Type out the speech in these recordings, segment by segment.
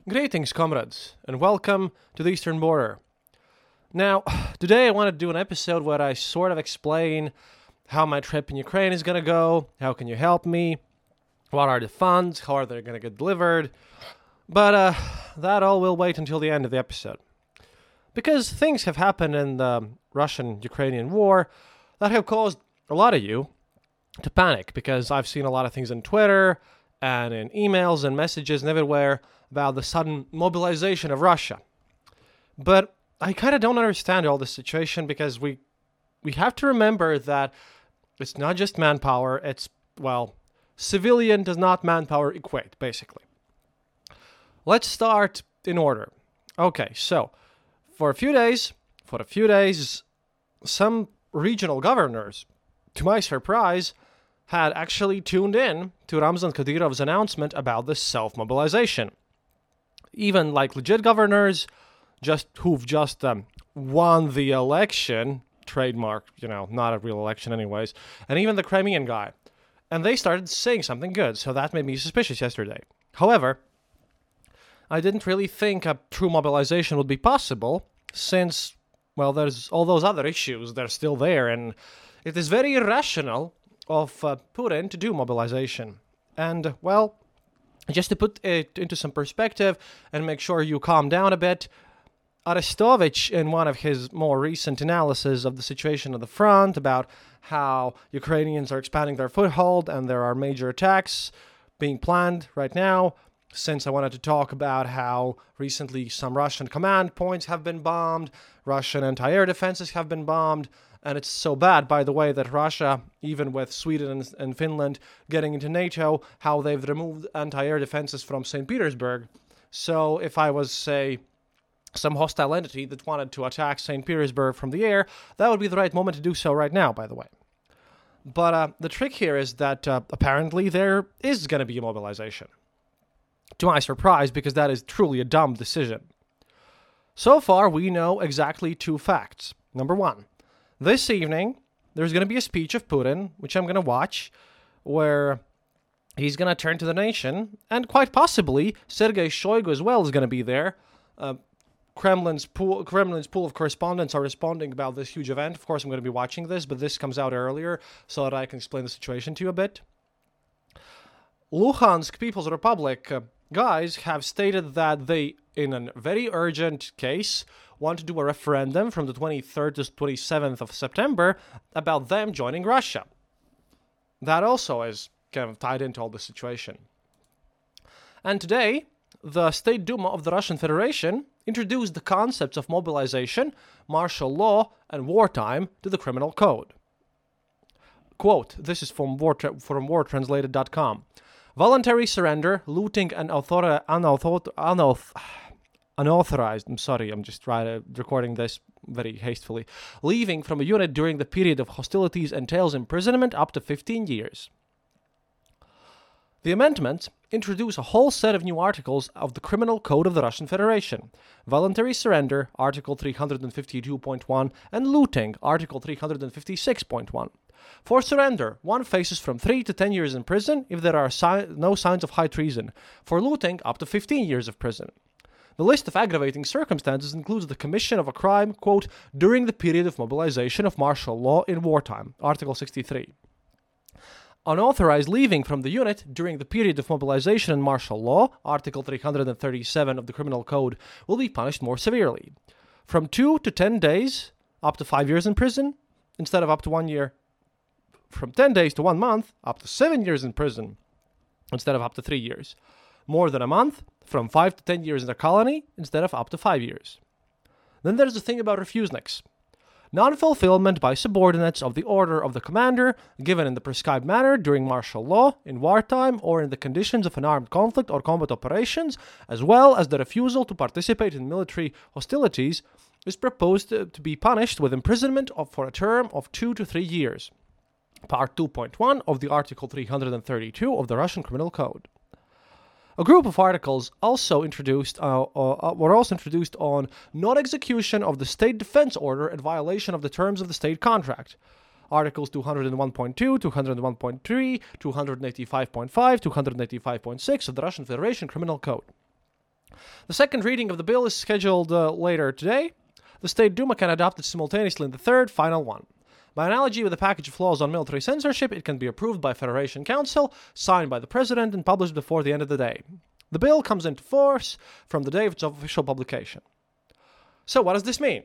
Greetings, comrades, and welcome to the Eastern Border. Now, today I want to do an episode where I sort of explain how my trip in Ukraine is going to go, how can you help me, what are the funds, how are they going to get delivered, but that all will wait until the end of the episode. Because things have happened in the Russian-Ukrainian war that have caused a lot of you to panic, because I've seen a lot of things on Twitter and in emails and messages and everywhere about the sudden mobilization of Russia. But I kind of don't understand all this situation, because we have to remember that it's not just manpower, it's, civilian does not manpower equate, basically. Let's start in order. Okay, so for a few days, some regional governors, to my surprise, had actually tuned in to Ramzan Kadyrov's announcement about this self-mobilization. Even legit governors who've just won the election, trademark, not a real election anyways, and even the Crimean guy. And they started saying something good, so that made me suspicious yesterday. However, I didn't really think a true mobilization would be possible, since, there's all those other issues that are still there, and it is very irrational of Putin to do mobilization. And, just to put it into some perspective and make sure you calm down a bit, Arestovich, in one of his more recent analysis of the situation on the front, about how Ukrainians are expanding their foothold and there are major attacks being planned right now, since I wanted to talk about how recently some Russian command points have been bombed, Russian anti-air defenses have been bombed, and it's so bad, by the way, that Russia, even with Sweden and Finland getting into NATO, how they've removed anti-air defenses from St. Petersburg. So if I was, say, some hostile entity that wanted to attack St. Petersburg from the air, that would be the right moment to do so right now, by the way. But the trick here is that apparently there is going to be a mobilization. To my surprise, because that is truly a dumb decision. So far, we know exactly two facts. Number one, this evening, there's going to be a speech of Putin, which I'm going to watch, where he's going to turn to the nation, and quite possibly Sergei Shoigu as well is going to be there. Kremlin's pool of correspondents are responding about this huge event. Of course, I'm going to be watching this, but this comes out earlier so that I can explain the situation to you a bit. Luhansk People's Republic guys have stated that they, in a very urgent case, want to do a referendum from the 23rd to 27th of September about them joining Russia. That also is kind of tied into all the situation. And today, the State Duma of the Russian Federation introduced the concepts of mobilization, martial law, and wartime to the criminal code. Quote, this is from wartranslated.com. Voluntary surrender, looting, and unauthorized, I'm sorry, I'm just recording this very hastily, leaving from a unit during the period of hostilities entails imprisonment up to 15 years. The amendments introduce a whole set of new articles of the Criminal Code of the Russian Federation. Voluntary surrender, Article 352.1, and looting, Article 356.1. For surrender, one faces from 3 to 10 years in prison if there are no signs of high treason. For looting, up to 15 years of prison. The list of aggravating circumstances includes the commission of a crime, quote, during the period of mobilization of martial law in wartime, Article 63. Unauthorized leaving from the unit during the period of mobilization and martial law, Article 337 of the Criminal Code, will be punished more severely. From 2 to 10 days, up to 5 years in prison, instead of up to 1 year. From 10 days to 1 month, up to 7 years in prison, instead of up to 3 years. More than a month, from 5 to 10 years in a colony, instead of up to 5 years. Then there's the thing about refuseniks. Non-fulfillment by subordinates of the order of the commander, given in the prescribed manner during martial law, in wartime, or in the conditions of an armed conflict or combat operations, as well as the refusal to participate in military hostilities, is proposed to be punished with imprisonment for a term of 2 to 3 years. Part 2.1 of the Article 332 of the Russian Criminal Code. A group of articles were also introduced on non-execution of the state defense order in violation of the terms of the state contract. Articles 201.2, 201.3, 285.5, 285.6 of the Russian Federation Criminal Code. The second reading of the bill is scheduled later today. The State Duma can adopt it simultaneously in the third, final one. By analogy with the package of laws on military censorship, it can be approved by Federation Council, signed by the President, and published before the end of the day. The bill comes into force from the day of its official publication. So what does this mean?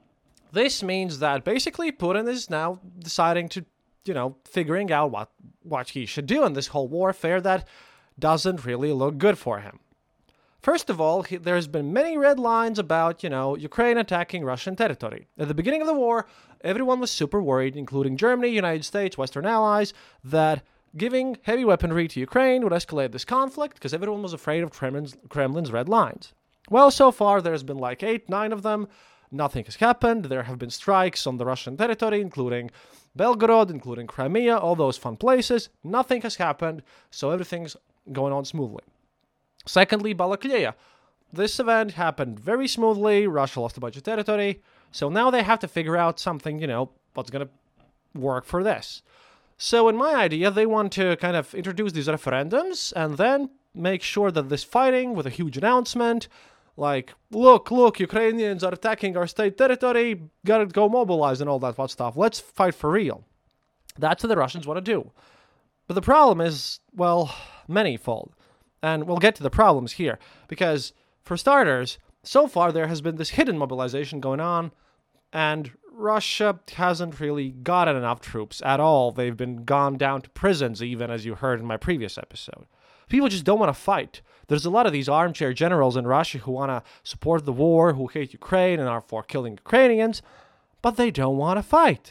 This means that basically Putin is now deciding to, figuring out what he should do in this whole warfare that doesn't really look good for him. First of all, there's been many red lines about, Ukraine attacking Russian territory. At the beginning of the war, everyone was super worried, including Germany, United States, Western allies, that giving heavy weaponry to Ukraine would escalate this conflict because everyone was afraid of Kremlin's red lines. Well, so far there's been like 8, 9 of them. Nothing has happened. There have been strikes on the Russian territory, including Belgorod, including Crimea, all those fun places. Nothing has happened, so everything's going on smoothly. Secondly, Balaklia. This event happened very smoothly. Russia lost a bunch of territory. So now they have to figure out something, what's going to work for this. So in my idea, they want to kind of introduce these referendums and then make sure that this fighting with a huge announcement, like, look, Ukrainians are attacking our state territory, gotta go mobilize and all that stuff. Let's fight for real. That's what the Russians want to do. But the problem is, manyfold. And we'll get to the problems here, because, for starters, so far there has been this hidden mobilization going on, and Russia hasn't really gotten enough troops at all. They've been gone down to prisons, even, as you heard in my previous episode. People just don't want to fight. There's a lot of these armchair generals in Russia who want to support the war, who hate Ukraine and are for killing Ukrainians, but they don't want to fight.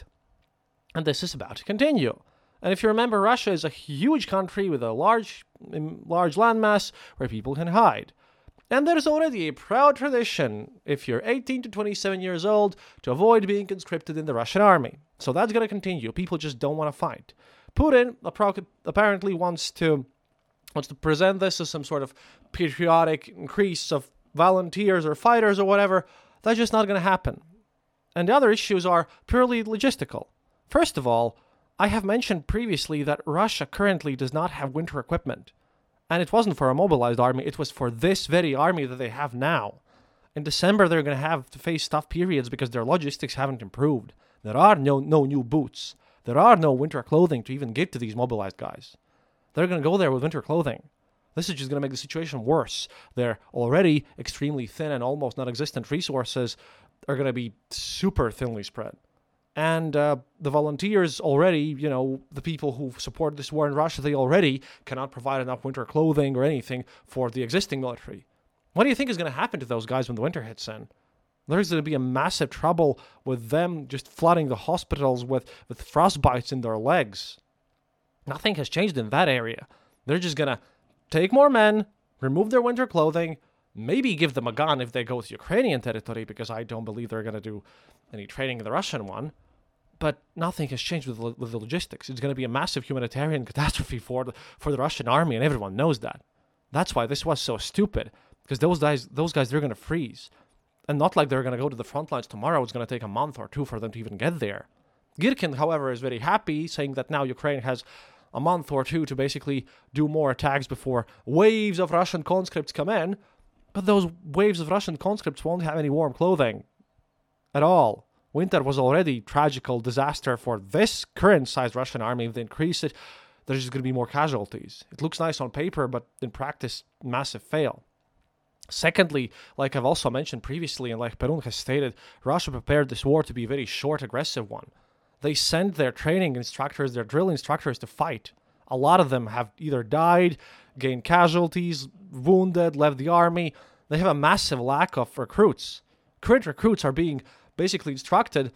And this is about to continue. And if you remember, Russia is a huge country with a large landmass where people can hide. And there's already a proud tradition, if you're 18 to 27 years old, to avoid being conscripted in the Russian army. So that's going to continue. People just don't want to fight. Putin apparently wants to present this as some sort of periodic increase of volunteers or fighters or whatever. That's just not going to happen. And the other issues are purely logistical. First of all, I have mentioned previously that Russia currently does not have winter equipment. And it wasn't for a mobilized army, it was for this very army that they have now. In December, they're going to have to face tough periods because their logistics haven't improved. There are no new boots. There are no winter clothing to even give to these mobilized guys. They're going to go there with winter clothing. This is just going to make the situation worse. Their already extremely thin and almost non-existent resources are going to be super thinly spread. And the volunteers already, the people who support this war in Russia, they already cannot provide enough winter clothing or anything for the existing military. What do you think is going to happen to those guys when the winter hits in? There's going to be a massive trouble with them just flooding the hospitals with frostbites in their legs. Nothing has changed in that area. They're just going to take more men, remove their winter clothing, maybe give them a gun if they go to Ukrainian territory, because I don't believe they're going to do any training in the Russian one. But nothing has changed with the logistics. It's going to be a massive humanitarian catastrophe for the Russian army, and everyone knows that. That's why this was so stupid, because those guys, they're going to freeze. And not like they're going to go to the front lines tomorrow. It's going to take a month or two for them to even get there. Girkin, however, is very happy, saying that now Ukraine has a month or two to basically do more attacks before waves of Russian conscripts come in. But those waves of Russian conscripts won't have any warm clothing at all. Winter was already tragical disaster for this current-sized Russian army. If they increase it, there's just going to be more casualties. It looks nice on paper, but in practice, massive fail. Secondly, like I've also mentioned previously, and like Perun has stated, Russia prepared this war to be a very short, aggressive one. They sent their training instructors, their drill instructors to fight. A lot of them have either died, gained casualties, wounded, left the army. They have a massive lack of recruits. Current recruits are being basically instructed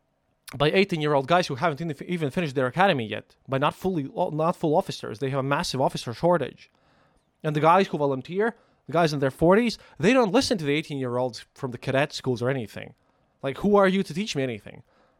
by 18-year-old guys who haven't even finished their academy yet, by not full officers. They have a massive officer shortage. And the guys who volunteer, the guys in their 40s, they don't listen to the 18-year-olds from the cadet schools or anything. Like, who are you to teach me anything?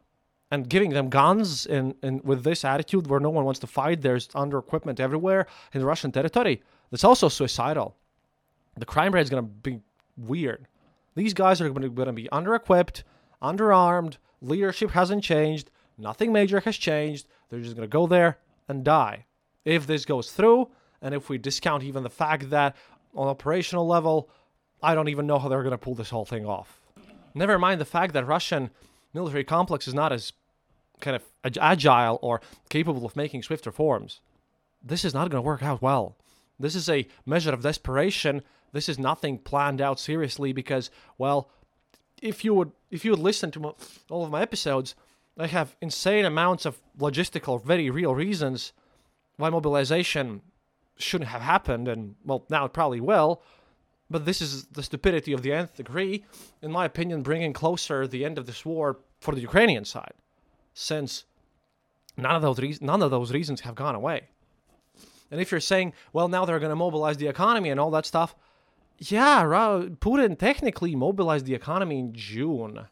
And giving them guns and with this attitude where no one wants to fight, there's under-equipment everywhere in the Russian territory, that's also suicidal. The crime rate is going to be weird. These guys are going to be under-equipped, underarmed, leadership hasn't changed, nothing major has changed, they're just going to go there and die. If this goes through, and if we discount even the fact that on operational level, I don't even know how they're going to pull this whole thing off. Never mind the fact that Russian military complex is not as kind of agile or capable of making swift reforms. This is not going to work out well. This is a measure of desperation. This is nothing planned out seriously because, well, if you would listen to all of my episodes, I have insane amounts of logistical, very real reasons why mobilization shouldn't have happened, and, well, now it probably will. But this is the stupidity of the nth degree, in my opinion, bringing closer the end of this war for the Ukrainian side, since none of those reasons have gone away. And if you're saying, well, now they're going to mobilize the economy and all that stuff, yeah, Putin technically mobilized the economy in June.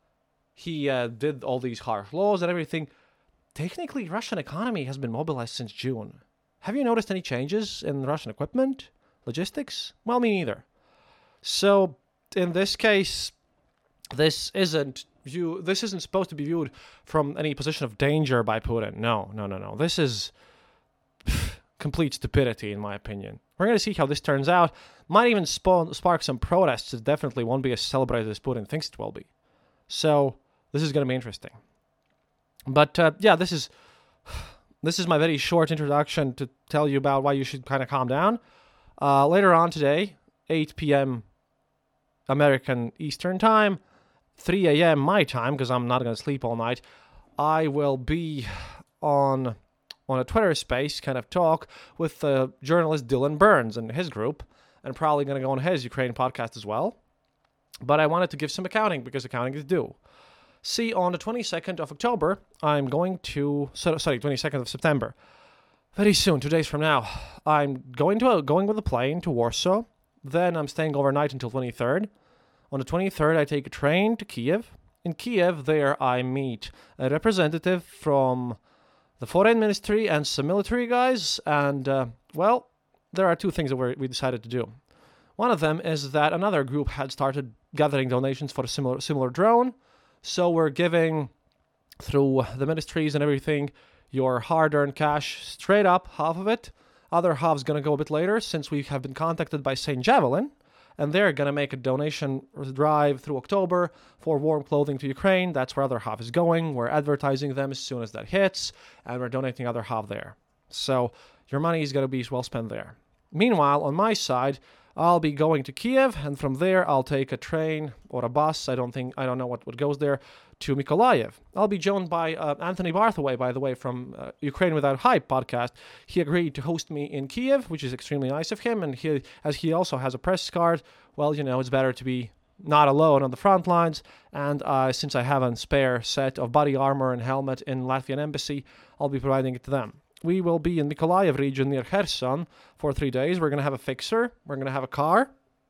He did all these harsh laws and everything. Technically, Russian economy has been mobilized since June. Have you noticed any changes in Russian equipment, logistics? Well, me neither. So, in this case, this isn't supposed to be viewed from any position of danger by Putin. No. This is complete stupidity, in my opinion. We're going to see how this turns out. Might even spark some protests. It definitely won't be as celebrated as Putin thinks it will be. So, this is going to be interesting. But, yeah, this is my very short introduction to tell you about why you should kind of calm down. Later on today, 8 p.m. American Eastern Time, 3 a.m. my time, because I'm not going to sleep all night, I will be on a Twitter space kind of talk with journalist Dylan Burns and his group, and probably going to go on his Ukraine podcast as well. But I wanted to give some accounting, because accounting is due. See, on the 22nd of October, I'm going to... 22nd of September. Very soon, 2 days from now, I'm going with a plane to Warsaw. Then I'm staying overnight until 23rd. On the 23rd, I take a train to Kiev. In Kiev, there I meet a representative from the foreign ministry and some military guys. And, well, there are two things that we decided to do. One of them is that another group had started gathering donations for a similar drone. So we're giving, through the ministries and everything, your hard-earned cash straight up, half of it. Other half's going to go a bit later, since we have been contacted by St. Javelin, and they're going to make a donation drive through October for warm clothing to Ukraine. That's where other half is going. We're advertising them as soon as that hits, and we're donating other half there. So your money is going to be well spent there. Meanwhile, on my side, I'll be going to Kiev, and from there I'll take a train or a bus, I don't know what goes there, to Mykolaiv. I'll be joined by Anthony Barthaway, by the way, from Ukraine Without Hype podcast. He agreed to host me in Kiev, which is extremely nice of him, and as he also has a press card, well, it's better to be not alone on the front lines, and since I have a spare set of body armor and helmet in Latvian embassy, I'll be providing it to them. We will be in Mykolaiv region near Kherson for 3 days. We're going to have a fixer. We're going to have a car,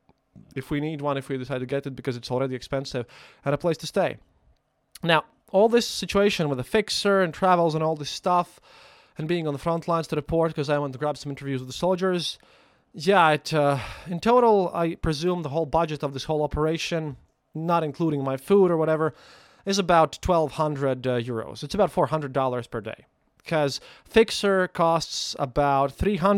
if we need one, if we decide to get it, because it's already expensive, and a place to stay. Now, all this situation with the fixer and travels and all this stuff, and being on the front lines to report, because I want to grab some interviews with the soldiers, yeah, in total, I presume the whole budget of this whole operation, not including my food or whatever, is about 1,200 euros. It's about $400 per day. Because fixer costs about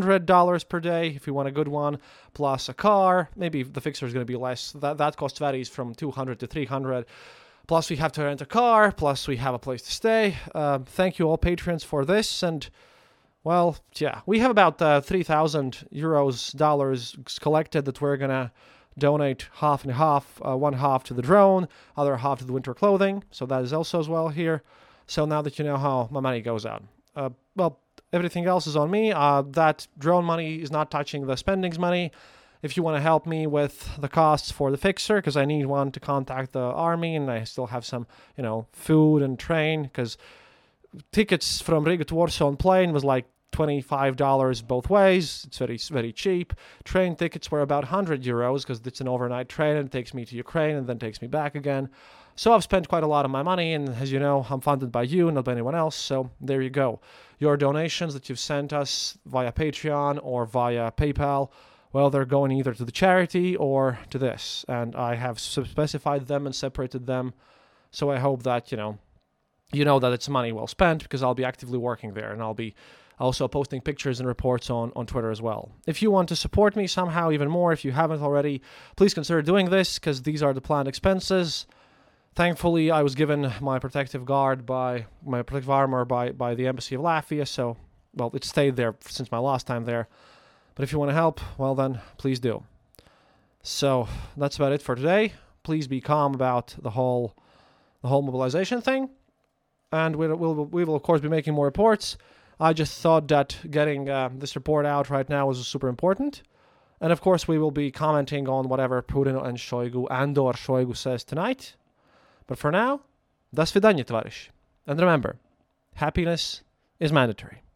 $300 per day if you want a good one, plus a car. Maybe the fixer is going to be less. That cost varies from $200 to $300. Plus we have to rent a car, plus we have a place to stay. Thank you all patrons for this. And, well, yeah, we have about 3,000 dollars collected that we're going to donate half and half, one half to the drone, other half to the winter clothing. So that is also as well here. So now that you know how my money goes out. Well, everything else is on me. That drone money is not touching the spendings money. If you want to help me with the costs for the fixer, because I need one to contact the army, and I still have some, food and train, because tickets from Riga to Warsaw on plane was like $25 both ways. It's very, very cheap. Train tickets were about 100 euros, because it's an overnight train, and it takes me to Ukraine and then takes me back again. So I've spent quite a lot of my money, and as you know, I'm funded by you, not by anyone else, so there you go. Your donations that you've sent us via Patreon or via PayPal, well, they're going either to the charity or to this, and I have specified them and separated them, so I hope that, you know that it's money well spent, because I'll be actively working there, and I'll be Also posting pictures and reports on Twitter as well. If you want to support me somehow even more, if you haven't already, please consider doing this, because these are the planned expenses. Thankfully, I was given my protective armor by the Embassy of Latvia, so, well, it stayed there since my last time there. But if you want to help, well then, please do. So, that's about it for today. Please be calm about the whole mobilization thing. And we will of course be making more reports. I just thought that getting this report out right now was super important. And of course we will be commenting on whatever Putin and Shoigu says tonight. But for now, до свидания, товарищ. And remember, happiness is mandatory.